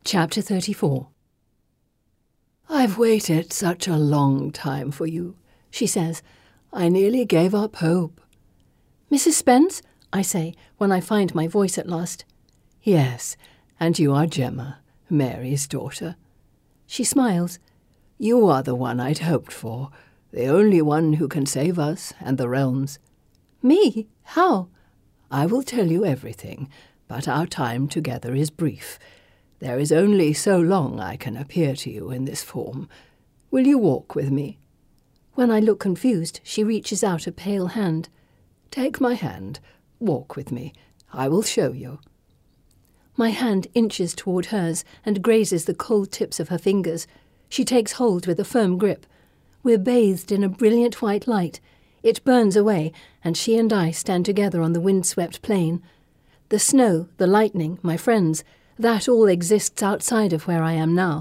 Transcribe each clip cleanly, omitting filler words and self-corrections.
Chapter 34. "I've waited such a long time for you," she says. "I nearly gave up hope." "Mrs. Spence?" I say, when I find my voice at last. "Yes, and you are Gemma, Mary's daughter." She smiles. "You are the one I'd hoped for, the only one who can save us and the realms." "Me? How?" "I will tell you everything, but our time together is brief. There is only so long I can appear to you in this form. Will you walk with me?" When I look confused, she reaches out a pale hand. "Take my hand. Walk with me. I will show you." My hand inches toward hers and grazes the cold tips of her fingers. She takes hold with a firm grip. We're bathed in a brilliant white light. It burns away, and she and I stand together on the windswept plain. The snow, the lightning, my friends, that all exists outside of where I am now.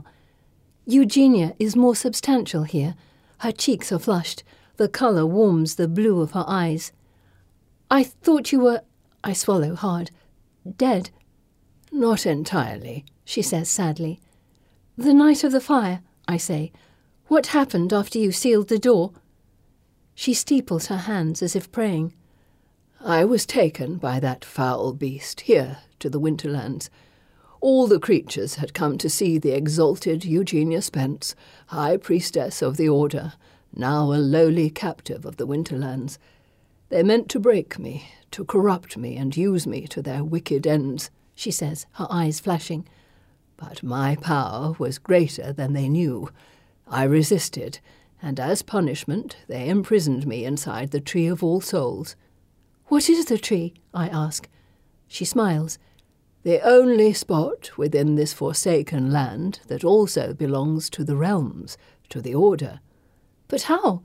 Eugenia is more substantial here. Her cheeks are flushed. The colour warms the blue of her eyes. "I thought you were," I swallow hard, "dead." "Not entirely," she says sadly. "The night of the fire," I say. "What happened after you sealed the door?" She steeples her hands as if praying. "I was taken by that foul beast here to the Winterlands. All the creatures had come to see the exalted Eugenia Spence, High Priestess of the Order, now a lowly captive of the Winterlands. They meant to break me, to corrupt me and use me to their wicked ends," she says, her eyes flashing. "But my power was greater than they knew. I resisted, and as punishment they imprisoned me inside the Tree of All Souls." "What is the tree?" I ask. She smiles. "The only spot within this forsaken land that also belongs to the realms, to the Order." "But how?"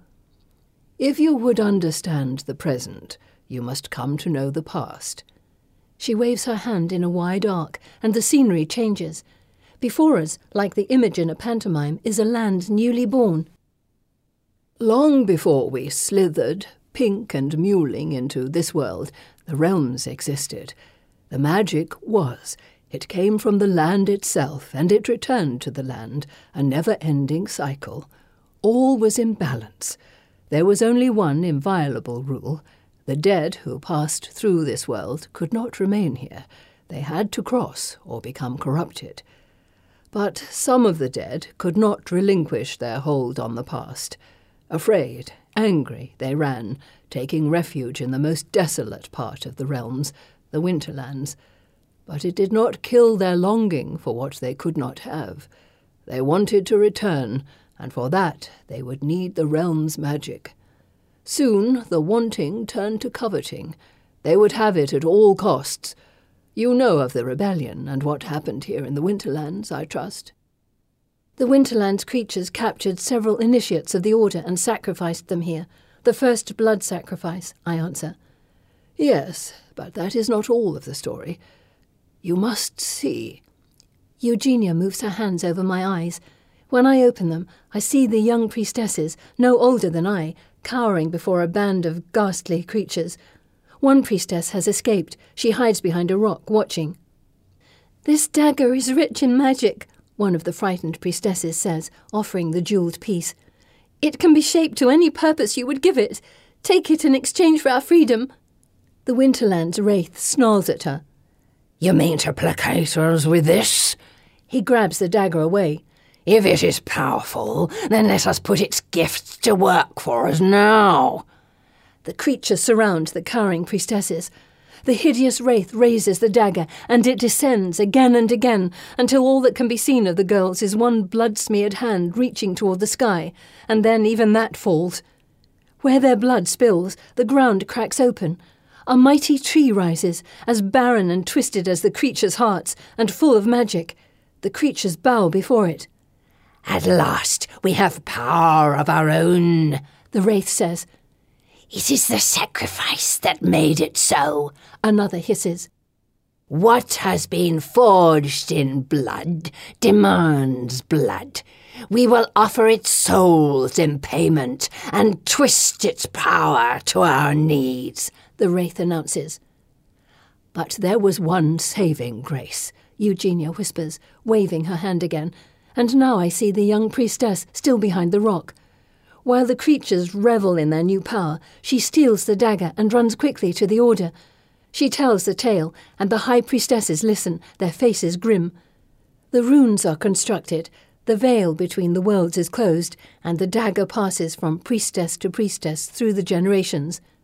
"If you would understand the present, you must come to know the past." She waves her hand in a wide arc, and the scenery changes. Before us, like the image in a pantomime, is a land newly born. "Long before we slithered, pink and mewling, into this world, the realms existed. The magic was. It came from the land itself, and it returned to the land, a never-ending cycle. All was in balance. There was only one inviolable rule. The dead who passed through this world could not remain here. They had to cross or become corrupted. But some of the dead could not relinquish their hold on the past. Afraid, angry, they ran, taking refuge in the most desolate part of the realms, the Winterlands. But it did not kill their longing for what they could not have. They wanted to return, and for that they would need the realm's magic. Soon the wanting turned to coveting. They would have it at all costs. You know of the rebellion and what happened here in the Winterlands, I trust." "The Winterlands creatures captured several initiates of the Order and sacrificed them here. The first blood sacrifice," I answer. "Yes, but that is not all of the story. You must see." Eugenia moves her hands over my eyes. When I open them, I see the young priestesses, no older than I, cowering before a band of ghastly creatures. One priestess has escaped. She hides behind a rock, watching. "This dagger is rich in magic," one of the frightened priestesses says, offering the jeweled piece. "It can be shaped to any purpose you would give it. Take it in exchange for our freedom." The Winterlands wraith snarls at her. "You mean to placate us with this?" He grabs the dagger away. "If it is powerful, then let us put its gifts to work for us now." The creatures surround the cowering priestesses. The hideous wraith raises the dagger, and it descends again and again, until all that can be seen of the girls is one blood-smeared hand reaching toward the sky, and then even that falls. Where their blood spills, the ground cracks open. A mighty tree rises, as barren and twisted as the creatures' hearts, and full of magic. The creatures bow before it. "At last we have power of our own," the wraith says. "It is the sacrifice that made it so," another hisses. "What has been forged in blood demands blood. We will offer its souls in payment and twist its power to our needs," the wraith announces. But there was one saving grace. Eugenia whispers, waving her hand again, and now I see the young priestess still behind the rock. While the creatures revel in their new power, she steals the dagger and runs quickly to the Order. She tells the tale, and the high priestesses listen, their faces grim. The runes are constructed, the veil between the worlds is closed, and the dagger passes from priestess to priestess through the generations.